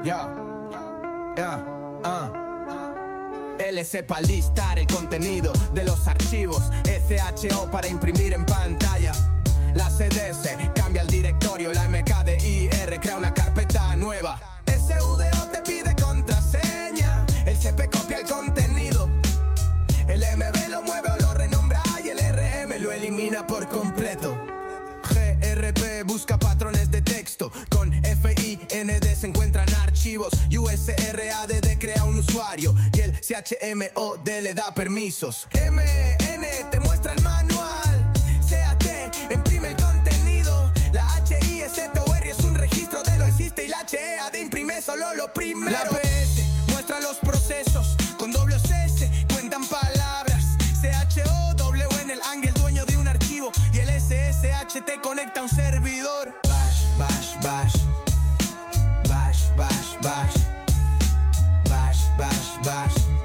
LS para listar el contenido de los archivos, SHO para imprimir en pantalla. La CDS cambia el directorio, la MKDIR crea una carpeta nueva. SUDO te pide contraseña, el CP copia el contenido, el MB lo mueve o lo renombra y el RM lo elimina por completo. GRP busca patrones de texto, con FIND se encuentran archivos, USRADD crea un usuario y el CHMOD le da permisos. MN te muestra el manual, CAT imprime el contenido, la HISTOR es un registro de lo existe y la HEAD imprime solo lo primero. La PS muestra los procesos, con doble S cuentan palabras, CHOW en el ángel dueño de un archivo y el SSH te conecta a un servidor. Bash, bash, bash, bash, bash, bash, bash, bash, bash.